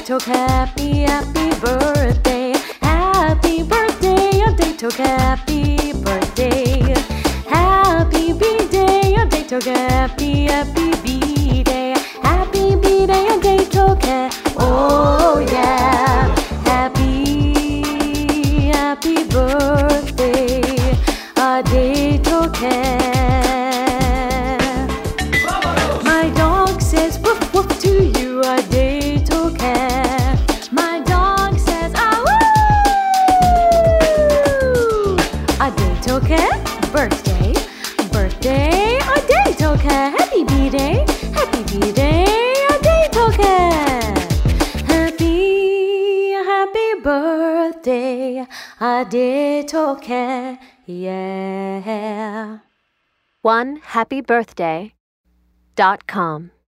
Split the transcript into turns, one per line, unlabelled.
talk, happy birthday. Happy birthday, a day talk, happy birthday. Happy B-day, a day talk, happy B-day. Happy B-day, a day talk, oh yeah. Happy birthday, a day talk. My dog says woof woof to you, a day talk. My dog says ah woo. A day talk, birthday, birthday, a day talk. Happy B-day, happy B-day, a day talk. Happy birthday, a day talk, yeah.
OneHappyBirthday.com